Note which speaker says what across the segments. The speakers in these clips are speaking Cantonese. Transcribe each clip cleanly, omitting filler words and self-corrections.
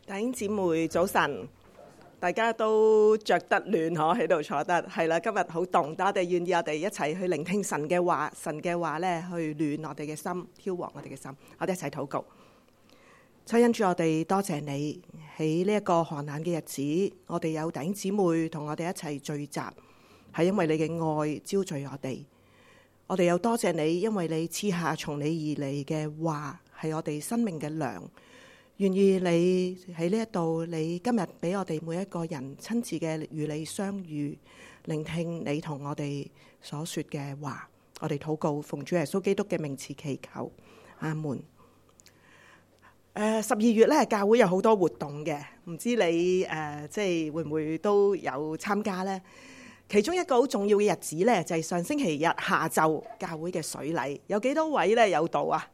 Speaker 1: 弟兄姊妹早晨，大家都着得暖嗬，喺度坐得係啦。今日好凍，但我哋願意我哋一齊去聆聽神嘅話，神嘅話咧去暖我哋嘅心，挑旺我哋嘅心。我哋一齊禱告。親恩主，我哋多謝你喺呢一個寒冷嘅日子，我哋有弟兄姊妹同我哋一齊聚集，係因為你嘅愛招聚我哋。我哋又多謝你，因為你賜下從你而嚟嘅話，係我哋生命嘅糧。願意你喺呢一度，你今日俾我哋每一個人親自嘅與你相遇，聆聽你同我哋所說嘅話。我哋禱告，奉主耶穌基督嘅名字祈求，阿門。12月咧，教會有好多活動嘅，唔知你即係會唔會都有參加呢？其中一個好重要嘅日子咧，就係上星期日下晝教會嘅水禮，有幾多位咧有到啊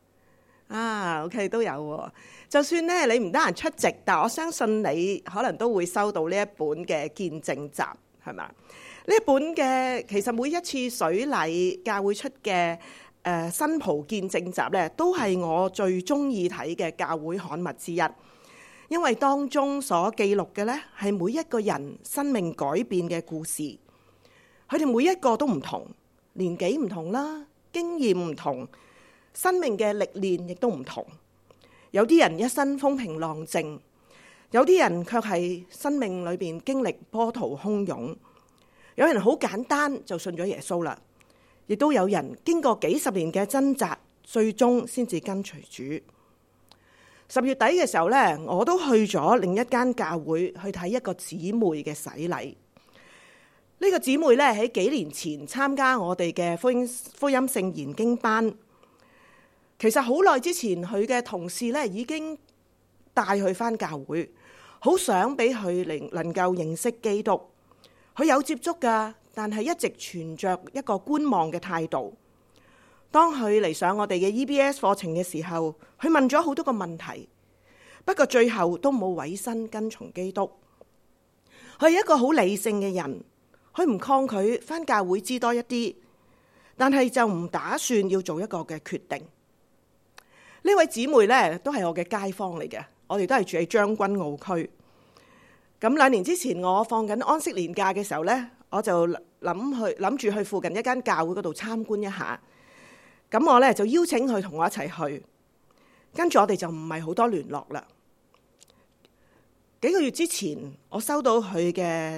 Speaker 1: ？OK 都有喎。就算咧你唔得閒出席，但我相信你可能都會收到呢一本嘅見證集，係嘛？呢一本嘅其實每一次水禮教會出嘅新蒲見證集咧，都係我最中意睇嘅教會刊物之一，因為當中所記錄嘅咧係每一個人生命改變嘅故事，佢哋每一個都唔同，年紀唔同啦，經驗唔同，生命嘅歷練亦都唔同。有啲人一生風平浪靜，有啲人卻係生命裏邊經歷波濤洶湧。有人好簡單就信咗耶穌啦，亦都有人經過幾十年嘅掙扎，最終先至跟隨主。10月底嘅時候呢，我都去咗另一間教會去睇一個姊妹嘅洗禮。呢個姊妹呢，喺幾年前參加我哋嘅福音聖言經班。其實好耐之前，佢嘅同事咧已經帶佢返教會，好想俾佢能夠認識基督。佢有接觸噶，但係一直存着一個觀望嘅態度。當佢嚟上我哋嘅 EBS 課程嘅時候，佢問咗好多個問題，不過最後都冇委身跟從基督。佢係一個好理性嘅人，佢唔抗拒返教會知多一啲，但係就唔打算要做一個嘅決定。呢位姊妹咧都係我嘅街坊嚟嘅，我哋都係住喺將軍澳區。咁2年之前我放緊安息年假嘅時候咧，我就諗住去附近一間教會嗰度參觀一下。咁我咧就邀請佢同我一齊去，跟住我哋就唔係好多聯絡啦。幾個月之前，我收到佢嘅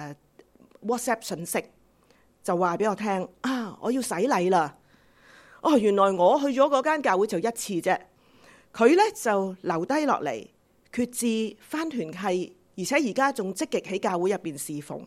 Speaker 1: WhatsApp 信息，就話俾我聽我要洗禮啦。原來我去咗嗰間教會就一次啫，佢咧就留低落嚟，決志返團契，而且而家仲積極喺教會入邊侍奉。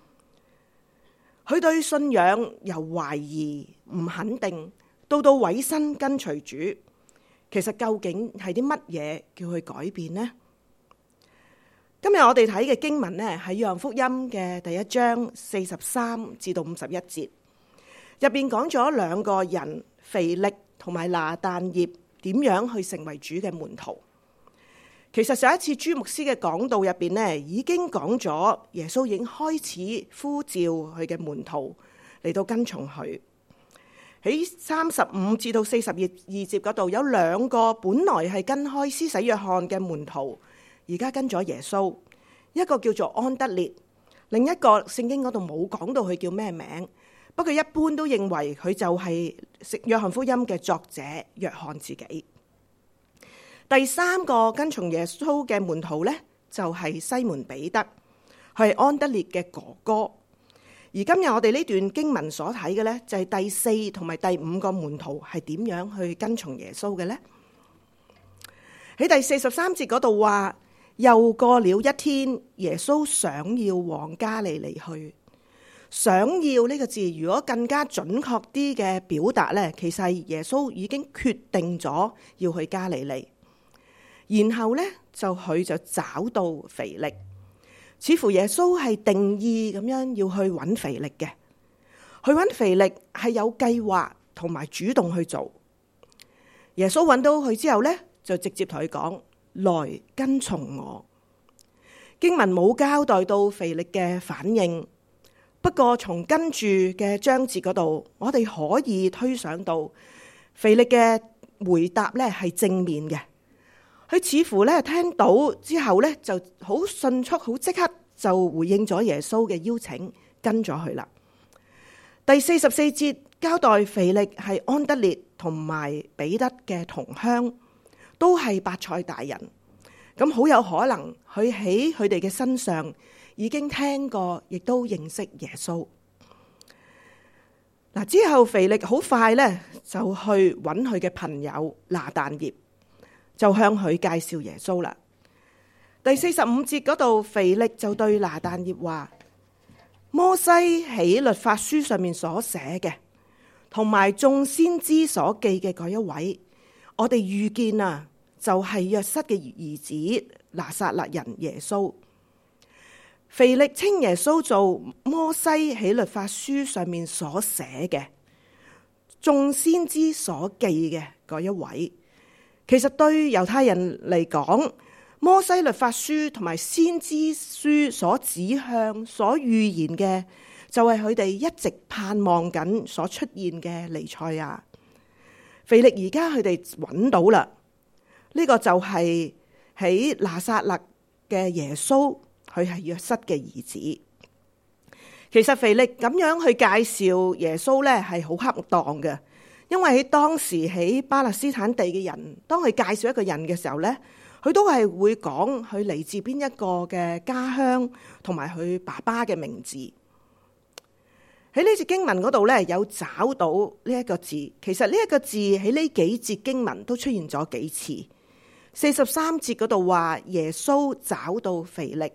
Speaker 1: 佢對信仰由懷疑唔肯定，到委身跟隨主，其實究竟係啲乜嘢叫佢改變呢？今日我哋睇嘅經文呢，係約翰福音嘅第1章43至到51節，入邊講咗兩個人，腓力同埋拿但業點樣去成為主嘅門徒。其實上一次朱牧師嘅講道入邊呢，已經講咗耶穌已經開始呼召佢嘅門徒嚟到跟從佢。喺35至到42節嗰度，有兩個本來係跟開施洗約翰嘅門徒，而家跟咗耶穌。一個叫做安德烈，另一個聖經嗰度冇講到佢叫咩名。不過一般都認為佢就係約翰福音嘅作者約翰自己。第三個跟從耶穌嘅門徒呢，就係西門彼得，佢係安德烈嘅哥哥。而今日我哋呢段經文所睇嘅呢，就係第4同埋第5個門徒係點樣去跟從耶穌嘅呢？喺第43節嗰度話，又過了一天，耶穌想要往加利利去。想要呢個字，如果更加準確啲嘅表達呢，其實係耶穌已經決定咗要去加利利，然後呢，佢就找到腓力，似乎耶穌係定意咁樣要去揾腓力嘅。去揾腓力係有計劃同埋主動去做。耶穌揾到佢之後呢，就直接同佢講：來跟從我。經文冇交代到腓力嘅反應。不過從跟住嘅章節嗰度，我哋可以推想到腓力嘅回答咧係正面嘅， 佢似乎咧聽到之後咧就好迅速、好即刻就回應咗耶穌嘅邀請，跟咗佢啦。第44節交代腓力係安德烈同埋彼得嘅同鄉，都係伯賽大人，咁好有可能佢喺佢哋嘅身上已經聽過，亦都認識耶穌。嗱，之後腓力好快咧就去揾佢嘅朋友拿但業，就向佢介紹耶穌啦。第45節嗰度，腓力就對拿但業話：摩西喺律法書上面所寫嘅，同埋眾先知所記嘅嗰一位，我哋遇見啊，就係約瑟嘅兒子拿撒勒人耶穌。腓力稱耶穌做摩西喺律法書上面所寫嘅，眾先知所記嘅嗰一位。其實對猶太人嚟講，摩西律法書同埋先知書所指向、所預言嘅，就係佢哋一直盼望緊所出現嘅彌賽亞。腓力而家佢哋揾到啦，呢個就係喺拿撒勒嘅耶穌，佢係約瑟嘅兒子。其實腓力咁樣去介紹耶穌咧，係好恰當嘅，因為喺當時喺巴勒斯坦地嘅人，當佢介紹一個人嘅時候咧，佢都係會講佢嚟自邊一個嘅家鄉，同埋佢爸爸嘅名字。喺呢節經文嗰度咧，有找到呢一個字。其實呢一個字喺呢幾節經文都出現咗幾次。43節嗰度話耶穌找到腓力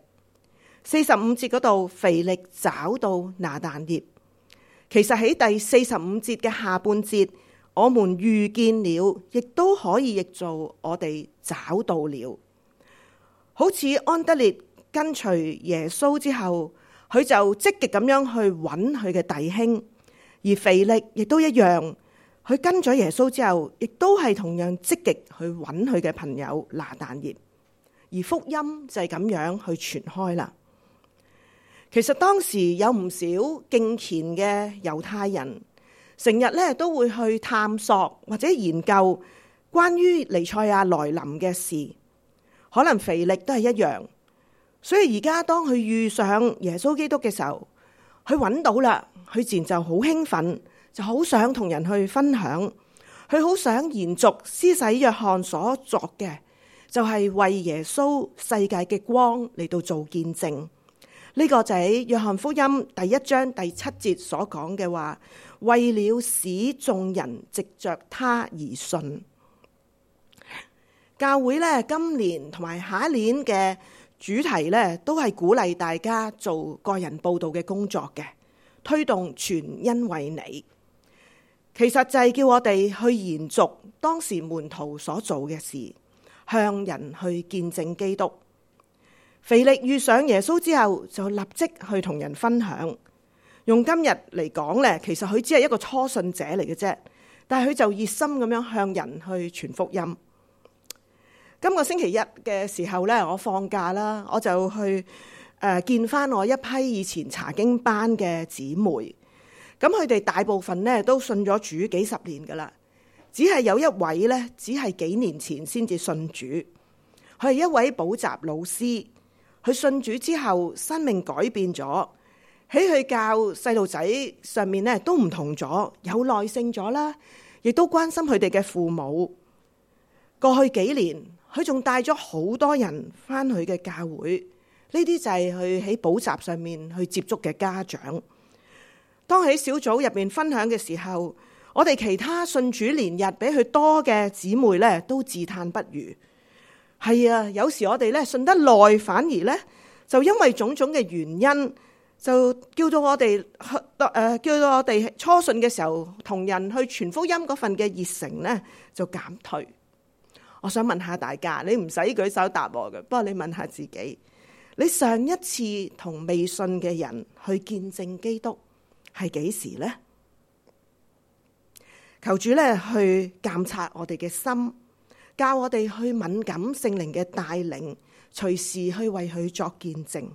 Speaker 1: ，45節嗰度腓力找到拿但業。其實喺第45節嘅下半節，我們遇見了，亦都可以譯做我哋找到了。好似安德烈跟隨耶穌之後，佢就積極咁樣去揾佢嘅弟兄，而腓力亦都一樣，佢跟咗耶穌之後，亦都係同樣積極去揾佢嘅朋友拿但業，而福音就係咁樣去傳開啦。其實當時有唔少敬虔嘅猶太人，成日咧都會去探索或者研究關於彌賽亞來臨嘅事，可能腓力都係一樣。所以而家當佢遇上耶穌基督嘅時候，佢揾到啦，佢自然就好興奮，就好想同人去分享。佢好想延續施洗約翰所作嘅，就係為耶穌世界嘅光嚟到做見證。呢個就喺約翰福音第1章第7節所講嘅話，為了使眾人藉着他而信。教會咧今年同埋下一年嘅主題咧，都係鼓勵大家做個人佈道嘅工作嘅，推動全因為你。其實就係叫我哋去延續當時門徒所做嘅事，向人去見證基督。腓力遇上耶穌之後，就立即去同人分享。用今日嚟講咧，其實佢只係一個初信者嚟嘅啫，但係佢就熱心咁樣向人去傳福音。今個星期一嘅時候咧，我放假啦，我就去見翻我一批以前查經班嘅姊妹。咁佢哋大部分咧都信咗主幾十年噶啦，只係有一位咧，只係幾年前先至信主。佢係一位補習老師，佢信主之後生命改變咗，喺佢教細路仔上面咧都唔同咗，有耐性咗啦，亦都關心佢哋嘅父母。過去幾年，佢仲帶咗好多人翻去嘅教會，呢啲就係佢喺補習上面去接觸嘅家長。當喺小組入面分享嘅時候，我哋其他信主年日比佢多嘅姊妹咧，都自嘆不如。係啊，有時我哋咧信得耐，反而咧就因為種種嘅原因，就叫到我哋初信嘅時候同人去傳福音嗰份嘅熱誠咧就減退。我想問下大家，你唔使舉手答我嘅，不過你問下自己，你上一次同未信嘅人去見證基督係幾時呢？求主咧去監察我哋嘅心，教我哋去敏感聖靈嘅帶領，隨時去為佢作見證。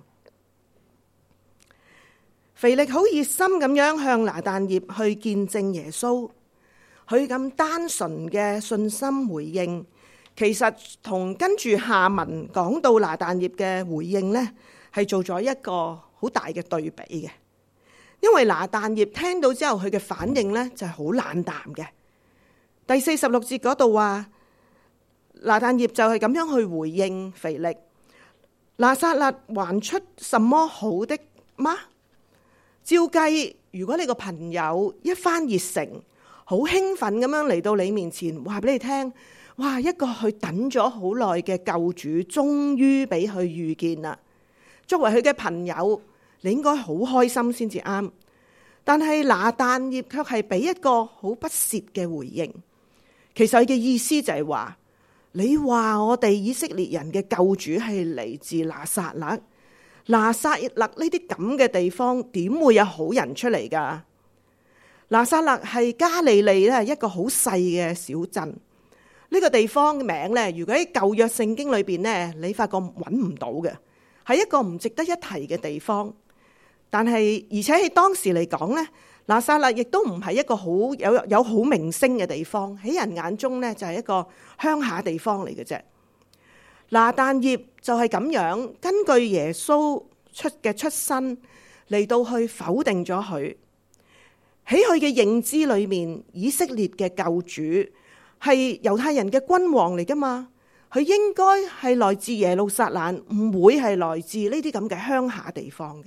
Speaker 1: 腓力好熱心咁樣向拿但業去見證耶穌，佢咁單純嘅信心回應， 其實同跟住下文講到拿但業嘅回應呢，係做咗一個好大嘅對比嘅。因為拿但業聽到之後，佢嘅反應呢就係好冷淡嘅。第46節嗰度話，拿但業就係咁樣去回應腓力：拿撒勒還出什麼好的嗎？照計，如果你個朋友一番熱誠，好興奮咁樣嚟到你面前，話俾你聽，哇！一個佢等咗好耐嘅救主，終於俾佢遇見啦。作為佢嘅朋友，你應該好開心先至啱。但係拿但業卻係俾一個好不屑嘅回應。其實佢嘅意思就係話，你話我哋以色列人嘅救主係嚟自拿撒勒，拿撒勒呢啲咁嘅地方點會有好人出嚟噶？拿撒勒係加利利咧一個好細嘅小鎮，呢個地方嘅名咧，如果喺舊約聖經裏邊咧，你發覺揾唔到嘅，係一個唔值得一提嘅地方。但係而且喺當時嚟講咧，拿撒勒亦都唔係一個好有好名聲嘅地方，喺人眼中咧就係一個鄉下地方嚟嘅啫。拿但業就係咁樣根據耶穌出身嚟到去否定咗佢。喺佢嘅認知裏面，以色列嘅救主係猶太人嘅君王嚟噶嘛，佢應該係來自耶路撒冷，唔會係來自呢啲咁嘅鄉下地方嘅。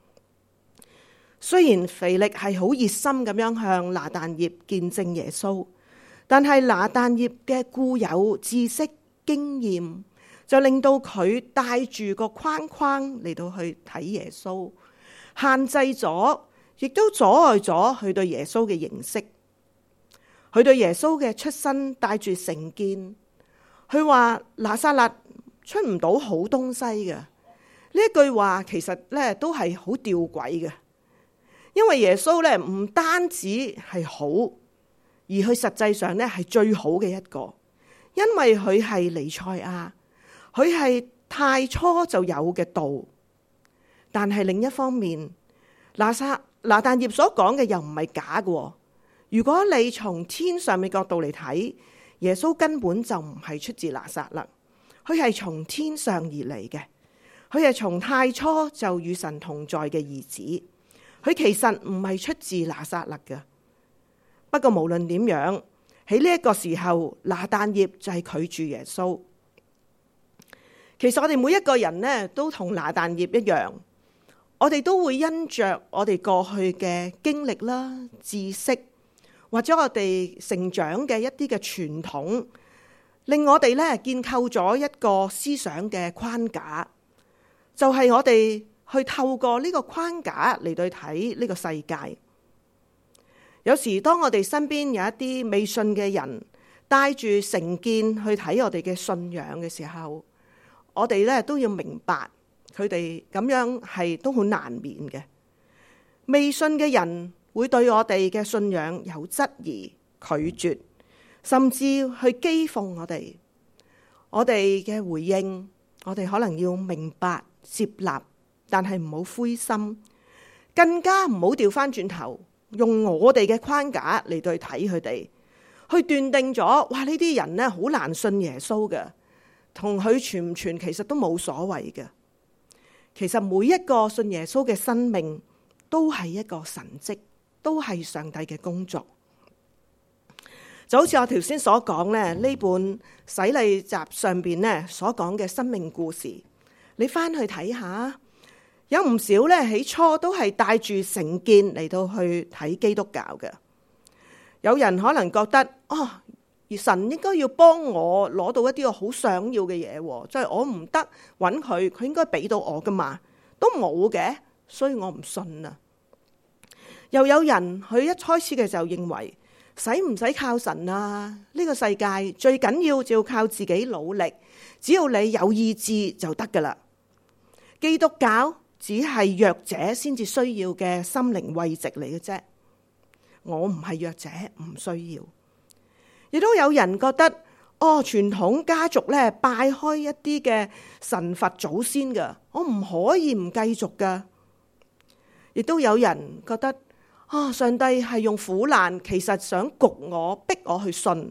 Speaker 1: 雖然腓力係好熱心咁樣向拿但業見證耶穌，但係拿但業嘅固有知識經驗就令到佢帶住個框框嚟到去睇耶穌，限制咗，亦都阻礙咗佢對耶穌嘅認識。佢對耶穌嘅出身帶住成見，佢話拿撒勒出唔到好東西嘅。呢一句話其實咧都係好弔詭嘅。因為耶穌咧唔單止係好，而佢實際上咧係最好嘅一個，因為佢係彌賽亞，佢係太初就有嘅道。但係另一方面，拿但業所講嘅又唔係假嘅。如果你從天上嘅角度嚟睇，耶穌根本就唔係出自拿撒勒，佢係從天上而嚟嘅，佢係從太初就與神同在嘅兒子。佢其實唔係出自拿撒勒嘅。不過無論點樣，喺呢一個時候，拿但業就係拒絕耶穌。其實我哋每一個人呢，都同拿但業一樣，我哋都會因着我哋過去嘅經歷啦、知識，或者我哋成長嘅一啲嘅傳統，令我哋咧建構咗一個思想嘅框架，就係我哋去透過呢個框架嚟到睇呢個世界。有時當我哋身邊有一啲未信嘅人帶住成見去睇我哋嘅信仰嘅時候，我哋咧都要明白佢哋咁樣係都好難免嘅。未信嘅人會對我哋嘅信仰有質疑、拒絕，甚至去譏諷我哋。我哋嘅回應，我哋可能要明白、接納。但係唔好灰心，更加唔好調翻轉頭，用我哋嘅框架嚟對睇佢哋，去斷定咗，哇！呢啲人呢好難信耶穌嘅，同佢傳唔傳其實都冇所謂嘅。其實每一個信耶穌嘅生命都係一個神蹟，都係上帝嘅工作。就好似我頭先所講咧，呢本洗禮集上邊呢所講嘅生命故事，你翻去睇下。有唔少咧，起初都係帶住成見嚟到去睇基督教嘅。有人可能覺得，神應該要幫我攞到一啲我好想要嘅嘢，即係我唔得揾佢，佢應該俾到我噶嘛，都冇嘅，所以我唔信啊。又有人佢一開始嘅時候認為，使唔使靠神啊？呢個世界最緊要就要靠自己努力，只要你有意志就得噶啦。基督教只係弱者先至需要嘅心靈慰藉嚟嘅啫，我唔係弱者，唔需要。亦都有人覺得，傳統家族咧拜開一啲嘅神佛祖先㗎，我唔可以唔繼續㗎。亦都有人覺得，上帝係用苦難，其實想焗我，逼我去信，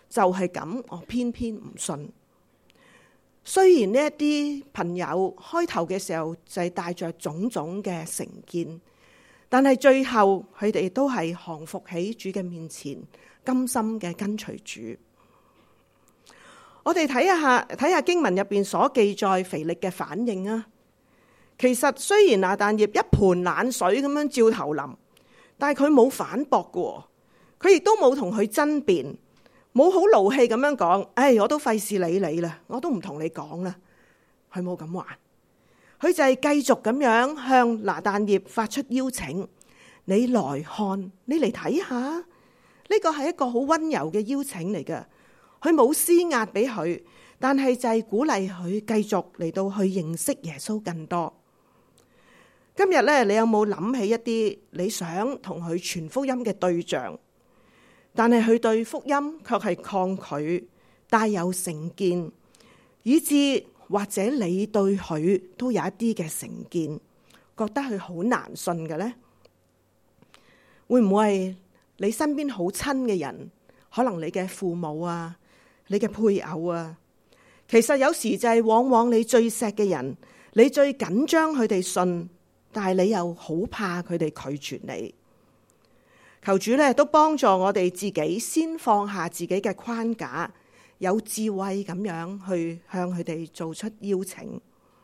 Speaker 1: 就係咁，我偏偏唔信。雖然呢一啲朋友開頭嘅時候就係帶着種種嘅成見，但係最後佢哋都係降服喺主嘅面前，甘心嘅跟隨主。我哋睇下經文入邊所記載腓力嘅反應啊。其實雖然拿但業一盆冷水咁樣照頭淋，但係佢冇反駁嘅，佢亦都冇同佢爭辯，冇好怒氣咁樣講，我都費事理你啦，我都唔同你講啦。佢冇咁話，佢就係繼續咁樣向拿但業發出邀請，你來看，你嚟睇下，呢個係一個好溫柔嘅邀請嚟嘅。佢冇施壓俾佢，但係就係鼓勵佢繼續嚟到去認識耶穌更多。今日咧，你有冇諗起一啲你想同佢傳福音嘅對象，但係佢對福音卻係抗拒，帶有成見，以致或者你對佢都有一啲嘅成見，覺得佢好難信嘅呢？會唔會係你身邊好親嘅人，可能你嘅父母啊，你嘅配偶啊，其實有時就係往往你最錫嘅人，你最緊張佢哋信，但係你又好怕佢哋拒絕你。求主咧都幫助我哋自己先放下自己嘅框架，有智慧咁樣去向佢哋做出邀請。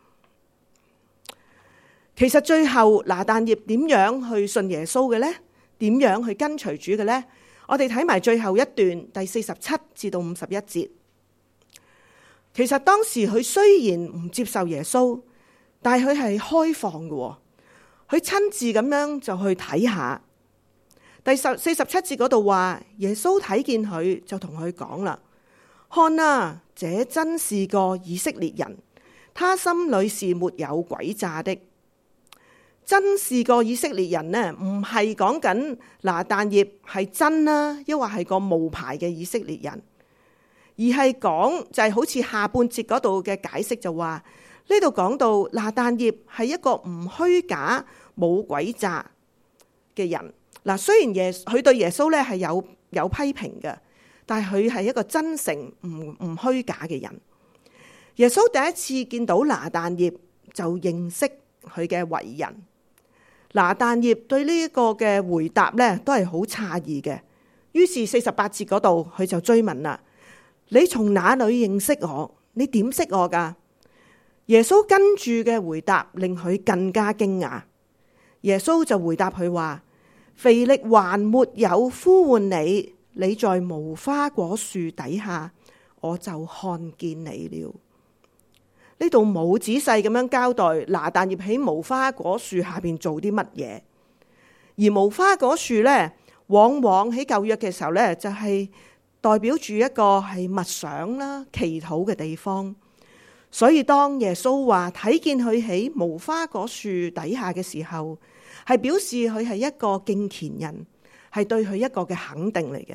Speaker 1: 其實最後拿但業點樣去信耶穌嘅呢？點樣去跟隨主嘅呢？我哋睇埋最後一段第47至到51節。其實當時佢雖然唔接受耶穌，但係佢係開放嘅，佢親自咁樣就去睇下。第47節嗰度話，耶穌睇見佢就同佢講啦，看啊，這真是個以色列人，他心裏是沒有詭詐的。真是個以色列人呢，唔係講緊拿但業係真啦，抑或係個冒牌嘅以色列人，而係講就係好似下半節嗰度嘅解釋就話，呢度講到拿但業係一個唔虛假冇詭詐嘅人。嗱，雖然佢對耶穌咧係有批評嘅，但係佢係一個真誠唔虛假嘅人。耶穌第一次見到拿但業就認識佢嘅為人。拿但業對呢一個嘅回答咧都係好詫異嘅。於是48節嗰度佢就追問啦，你從哪裏認識我？你點識我噶？耶穌跟住嘅回答令佢更加驚訝。耶穌就回答佢話，腓力還沒有呼喚你，你在無花果樹底下，我就看見你了。呢度冇仔細咁樣交代拿但業喺無花果樹下邊做啲乜嘢，而無花果樹呢，往往喺舊約嘅時候呢，就係代表住一個係默想啦、祈禱嘅地方。所以當耶穌話睇見佢喺無花果樹底下嘅時候，係表示佢係一個敬虔人，係對佢一個嘅肯定嚟嘅。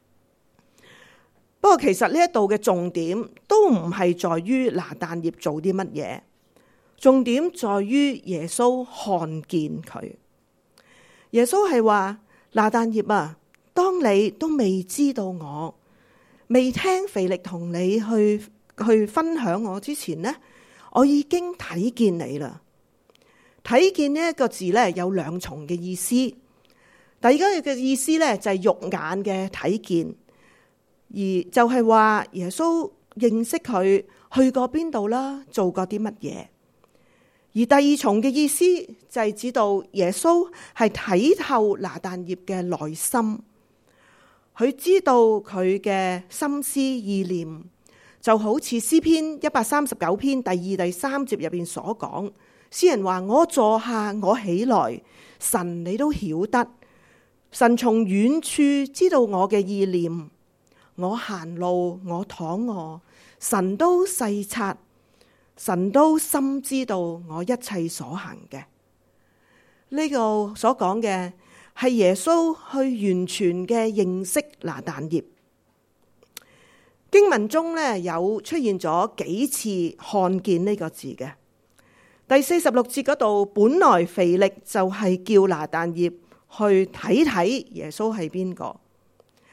Speaker 1: 不過其實呢一度嘅重點都唔係在於拿但業做啲乜嘢，重點在於耶穌看見佢。耶穌係話，拿但業啊，當你都未知道我，未聽腓力同你去分享我之前呢，我已經睇見你啦。睇見呢一個字呢，有兩重嘅意思。第二個嘅意思呢，就係肉眼嘅睇見。而就係話耶穌認識佢去過邊度啦，做過啲乜嘢。而第二重嘅意思就係指到耶穌係睇透拿但業嘅內心，佢知道佢嘅心思意念，就好似詩篇139篇第2、第3節入邊所講，詩人話，我坐下，我起來，神你都曉得，神從遠處知道我嘅意念。我行路，我躺臥，神都細察，神都深知道我一切所行嘅。呢個所講嘅係耶穌去完全嘅認識拿但業。經文中呢，有出現咗幾次看見呢個字嘅。第46節嗰度，本來腓力就係叫拿但業去睇睇耶穌係邊個。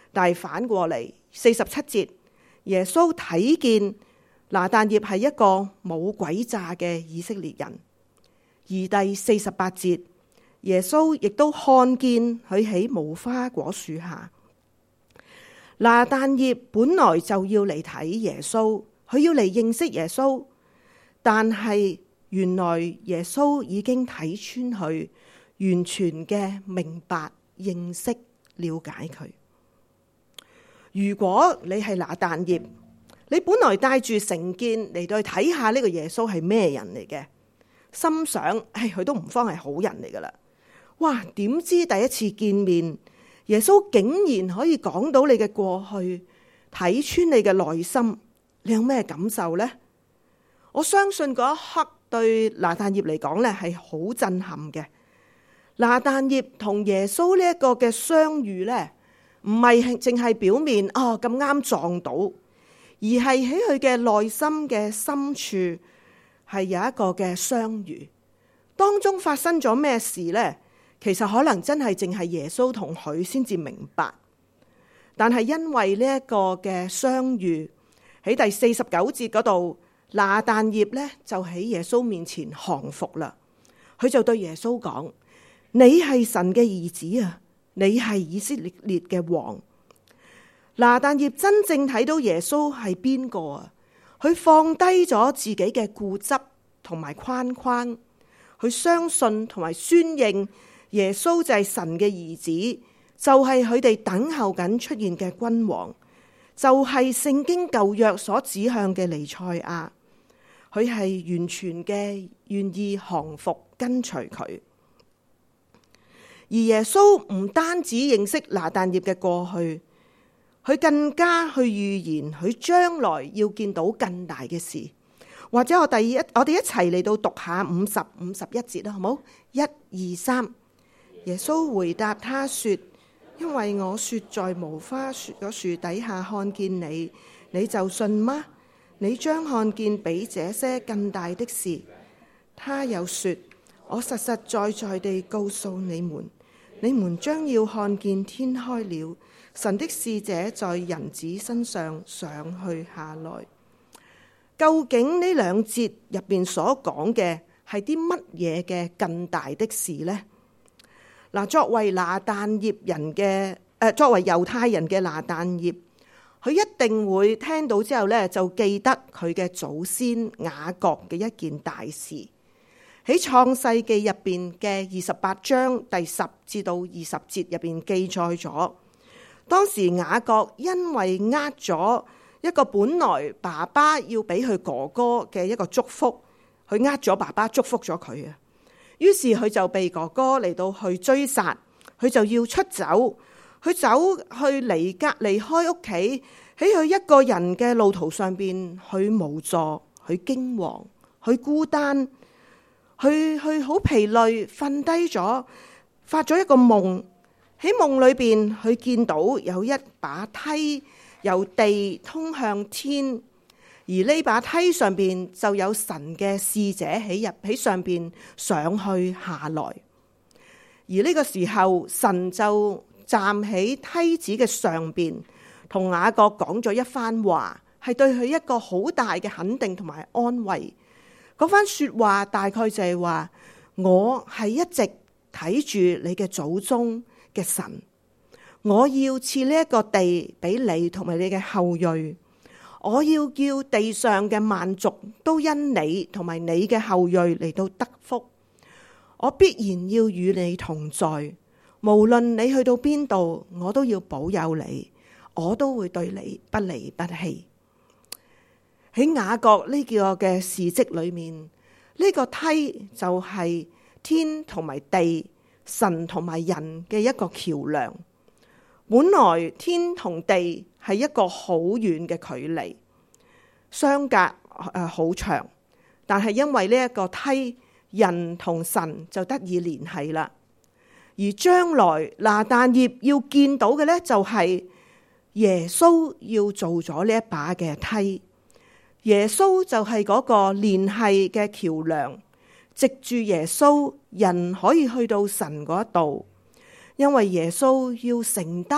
Speaker 1: 但係反過嚟47節，耶穌睇見拿但業係一個冇詭詐嘅以色列人。而第48節，耶穌亦都看見佢喺無花果樹下。拿但業本來就要嚟睇耶穌，佢要嚟認識耶穌，但係原來耶穌已經睇穿佢，完全嘅明白、認識、了解佢。如果你係拿但業，你本來帶住成見嚟到去睇下呢個耶穌係咩人嚟嘅，心想佢都唔方係好人嚟噶啦。哇！點知第一次見面，耶穌竟然可以講到你嘅過去，睇穿你嘅內心，你有咩感受呢？我相信嗰一刻對拿但業嚟講咧係好震撼嘅。拿但業同耶穌呢一個嘅相遇咧，唔係淨係表面咁啱撞到，而係喺佢嘅內心嘅深處係有一個嘅相遇。當中發生咗咩事呢？其實可能真係淨係耶穌同佢先至明白，但係因為呢一個嘅相遇，喺第49節嗰度，拿但業咧就喺耶穌面前降服啦。佢就對耶穌講：你係神嘅兒子啊，你係以色列嘅王。拿但業真正睇到耶穌係邊個啊？佢放低咗自己嘅固執同埋框框，佢相信同埋宣認耶穌就係神嘅兒子，就係佢哋等候緊出現嘅君王，就係聖經舊約所指向嘅彌賽亞。佢係完全嘅願意降服跟隨佢。而耶穌唔單止認識拿但業嘅過去，佢更加去預言佢將來要見到更大嘅事。或者我哋一齊嚟到讀下50、51節啦，好冇？1、2、3。耶穌回答他說：因為我說在無花果樹底下看見你，你就信嗎？你將看見比這些更大的事。他又說：我實實在在地告訴你們，你們將要看見天開了，神的使者在人子身上上去下來。究竟呢兩節入邊所講嘅係啲乜嘢嘅更大的事呢？嗱，作為拿但業人嘅作為猶太人嘅拿但業，佢一定會聽到之後咧，就記得佢嘅祖先雅各嘅一件大事。喺創世記入邊嘅28章第10至到20節入邊記載咗，當時雅各因為呃咗一個本來爸爸要俾佢哥哥嘅一個祝福，佢呃咗爸爸祝福咗佢啊。於是佢就被哥哥嚟到去追殺，佢就要出走，佢走去離開屋企，喺佢一個人嘅路途上邊，佢無助，佢驚惶，佢孤單，佢好疲累，瞓低咗，發咗一個夢。喺夢裏邊，佢見到有一把梯由地通向天。而呢把梯上邊就有神嘅使者喺上邊上去下來。而呢個時候，神就站喺梯子嘅上邊，同雅各講咗一番話，係對佢一個好大嘅肯定同埋安慰。嗰番說話大概就係話：我係一直睇住你嘅祖宗嘅神，我要賜呢一個地俾你同埋你嘅後裔。我要叫地上嘅萬族都因你同埋你嘅後裔嚟到得福。我必然要與你同在，無論你去到邊度，我都要保佑你，我都會對你不離不棄。喺雅各呢個嘅事蹟裏面，呢個梯就係天同埋地、神同埋人嘅一個橋樑。本來天同地係一個好遠嘅距離，相隔好長，但係因為呢一個梯，人同神就得以聯繫啦。而將來拿但業要見到嘅呢，就係耶穌要做咗呢一把嘅梯，耶穌就係嗰個聯繫嘅橋樑，藉住耶穌，人可以去到神嗰度。因為耶穌要承擔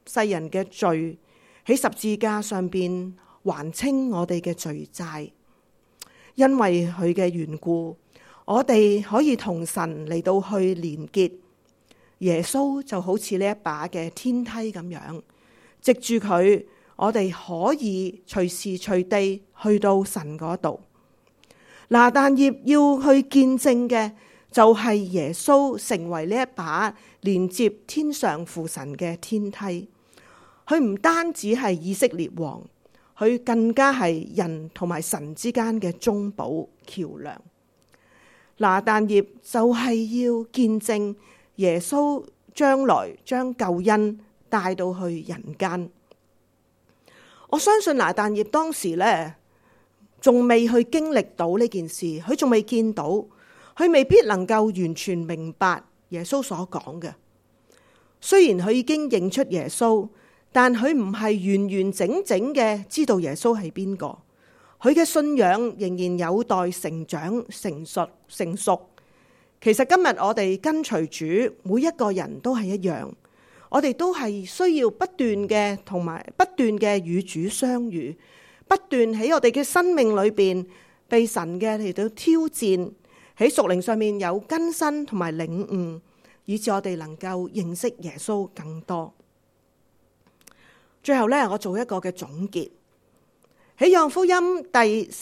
Speaker 1: 世人嘅罪，喺十字架上邊還清我哋嘅罪債。因為佢嘅緣故，我哋可以同神嚟到去連結。耶穌就好似呢一把嘅天梯咁樣，藉住佢，我哋可以隨時隨地去到神嗰度。拿但業要去見證嘅就係耶穌成為呢一把連接天上父神嘅天梯。佢唔單止係以色列王，佢更加係人同埋神之間嘅中保橋梁。拿但業就係要見證耶穌將來將救恩帶到去人間。我相信拿但業當時呢，仲未去經歷到呢件事，佢仲未見到，佢未必能夠完全明白耶穌所講嘅。雖然佢已經認出耶穌，但佢唔係完完整整嘅知道耶穌係邊個。佢嘅信仰仍然有待成長、成熟。其實今日我哋跟隨主，每一個人都係一樣，我哋都係需要不斷嘅同埋不斷嘅與主相遇，不斷喺我哋嘅生命裏邊被神嘅嚟到挑戰，喺屬靈上面有更新同埋領悟，以致我哋能夠認識耶穌更多。最後呢，我做一個嘅總結，喺約翰福音第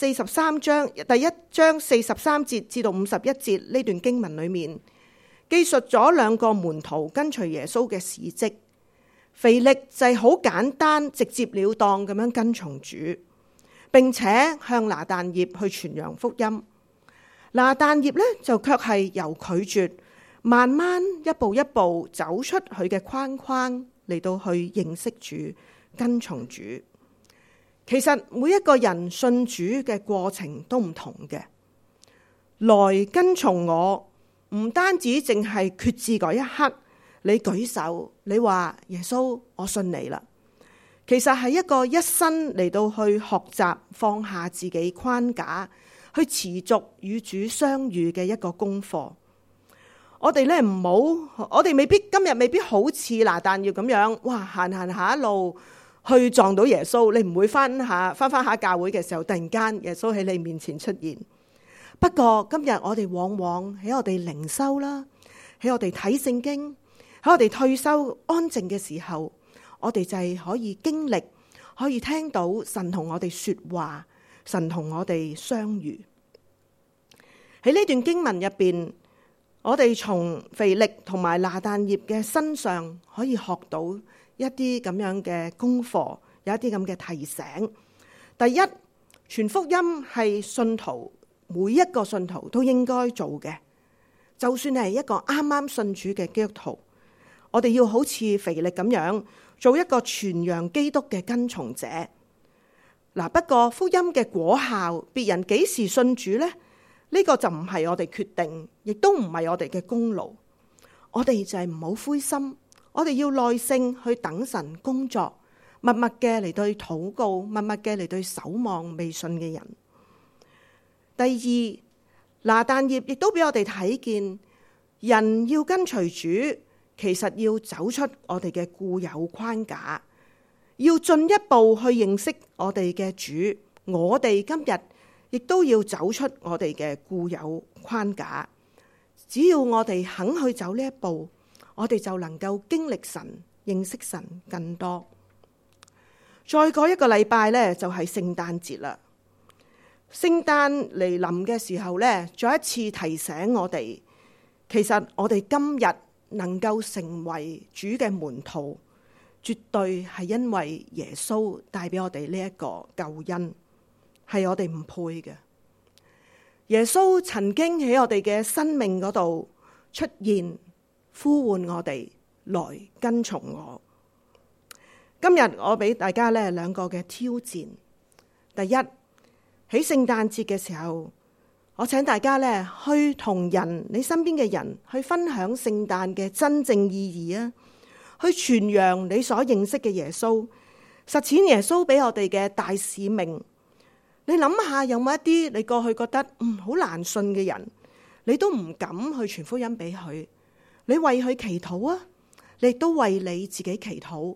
Speaker 1: 43章第1章43節至到51節呢段經文裏面，記述咗兩個門徒跟隨耶穌嘅事蹟。腓力就係好簡單直接了當咁樣跟從主，並且向拿但業去傳揚福音。拿但業呢，就卻係由拒絕，慢慢一步一步走出佢嘅框框，嚟到去認識主，跟從主。其實每一個人信主嘅過程都唔同嘅。來跟從我，唔單止淨係決志嗰一刻，你舉手，你話耶穌，我信你啦。其實係一個一生嚟到去學習放下自己框架，去持續與主相遇嘅一個功課。我哋咧唔好，我哋今日未必好似拿但業咁樣，哇，行下一路去撞到耶穌，你唔會翻下教會嘅時候，突然間耶穌喺你面前出現。不過今日我哋往往喺我哋靈修啦，喺我哋睇聖經，喺我哋退休安靜嘅時候，我哋就係可以經歷，可以聽到神同我哋說話，神同我哋相遇。喺呢段經文入邊，我哋從腓力同埋拿但業嘅身上可以學到一啲咁樣嘅功課，有一啲咁嘅提醒。第一，傳福音係信徒每一個信徒都應該做嘅，就算係一個啱啱信主嘅基督徒，我哋要好似腓力咁樣做一個傳揚基督嘅跟從者。嗱，不過福音嘅果效，別人幾時信主呢？呢個就唔係我哋決定，亦都唔係我哋嘅功勞。我哋就係唔好灰心，我哋要耐性去等神工作，默默嘅嚟對禱告，默默嘅嚟對守望未信嘅人。第二，拿但業亦都俾我哋睇見，人要跟隨主，其實要走出我哋嘅固有框架，要進一步去認識我哋嘅主。我哋今日亦都要走出我哋嘅固有框架。只要我哋肯去走呢一步，我哋就能夠經歷神，認識神更多。再過一個禮拜呢，就係聖誕節啦。聖誕嚟臨嘅時候呢，再一次提醒我哋，其實我哋今日能夠成為主嘅門徒，絕對係因為耶穌帶俾我哋呢一個救恩，係我哋唔配嘅。耶穌曾經喺我哋嘅生命嗰度出現，呼喚我哋來跟從我。今日我俾大家呢兩個嘅挑戰。第一，喺聖誕節嘅時候，我請大家呢去同你身邊嘅人去分享聖誕嘅真正意義啊！去傳揚你所認識嘅耶穌，實踐耶穌俾我哋嘅大使命。你諗下，有冇一啲你過去覺得好難信嘅人，你都唔敢去傳福音俾佢？你為佢祈禱啊！你亦都為你自己祈禱，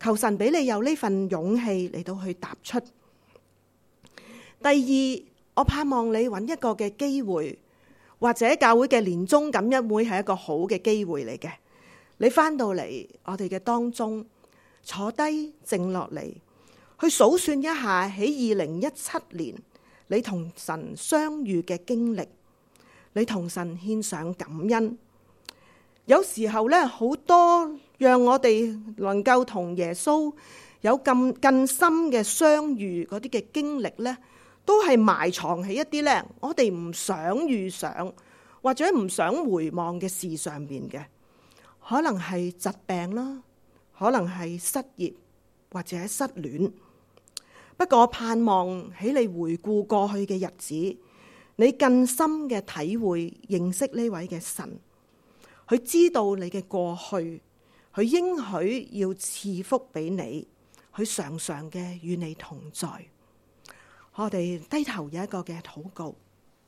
Speaker 1: 求神俾你有呢份勇氣嚟到去踏出。第二，我盼望你揾一個嘅機會，或者教會嘅年終感恩會係一個好嘅機會嚟嘅。你翻到嚟我哋嘅當中，坐低靜落嚟，去數算一下喺2017年你同神相遇嘅經歷，你同神獻上感恩。有時候咧，好多讓我哋能夠同耶穌有更深嘅相遇嗰啲嘅經歷咧，都係埋藏喺一啲咧我哋唔想遇上或者唔想回望嘅事上面嘅，可能係疾病啦，可能係失業或者失戀。不過我盼望喺你回顧過去嘅日子，你更深嘅體會認識呢位嘅神，佢知道你嘅過去，佢應許要賜福俾你，佢常常嘅與你同在。我哋低頭有一個嘅禱告。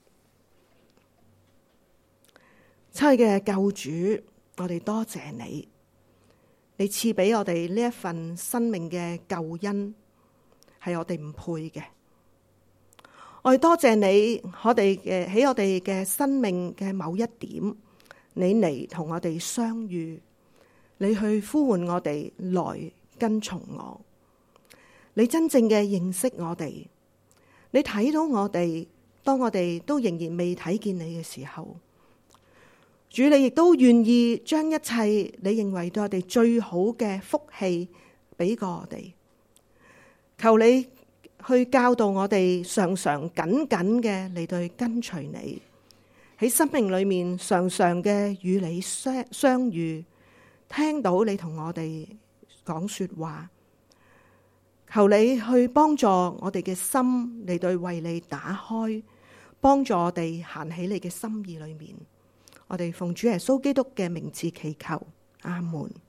Speaker 1: 親愛嘅救主，我哋多謝你，你賜俾我哋呢一份生命嘅救恩，係我哋唔配嘅。我哋多謝你，我哋嘅喺我哋嘅生命嘅某一點，你嚟同我哋相遇，你去呼喚我哋來跟從我，你真正嘅認識我哋，你睇到我哋，當我哋都仍然未睇見你嘅時候，主你亦都願意將一切你認為對我哋最好嘅福氣俾過我哋。求你去教導我哋，常常緊緊嘅嚟到跟隨你，喺生命裏面常常嘅與你相遇，聽到你同我哋講說話。求你去幫助我哋嘅心嚟到為你打開，幫助我哋行喺你嘅心意裏面。我哋奉主耶穌基督嘅名字祈求，阿門。